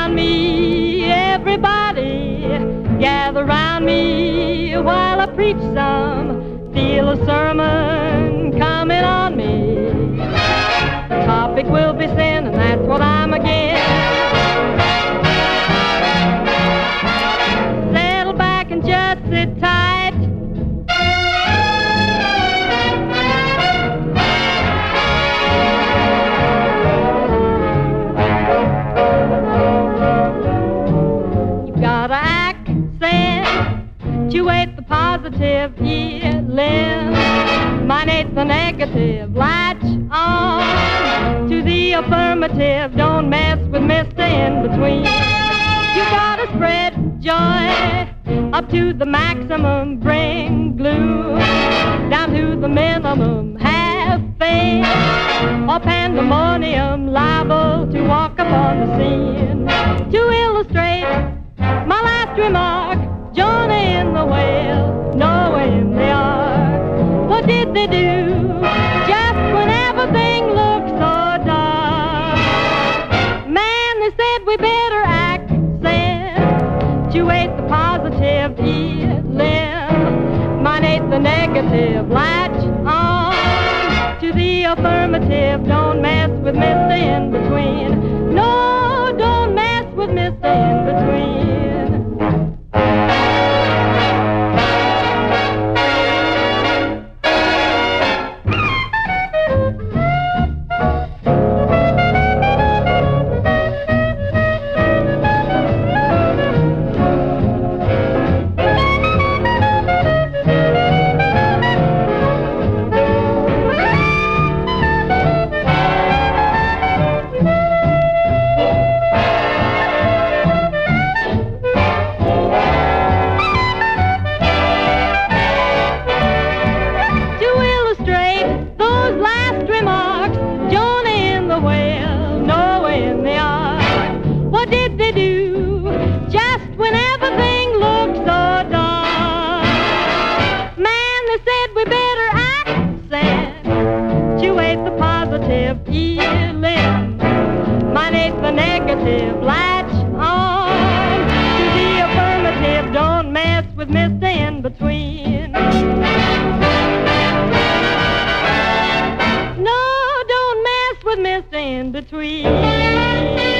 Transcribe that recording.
around me, everybody. Gather round me while I preach some. Feel a sermon coming on me. The topic will be sin, and that's what I'm against. Settle back and just sit tight. You've got to accentuate the positive, eliminate the negative. Latch on to the affirmative. Don't mess with Mr. In Between. You gotta spread joy up to the maximum. Bring gloom down to the minimum. Have faith or pandemonium, liable to walk upon the scene. To illustrate my last remark, Jonah in the whale, Noah in the ark. What did they do just when everything looked so dark? Man, they said we better accentuate the positive, eliminate the negative. Latch on to the affirmative. Don't mess with Mr. In Between. No, don't mess with Mr. In Between. Eliminate the negative. Latch on to the affirmative. Don't mess with Mr. In Between. No, don't mess with Mr. In Between.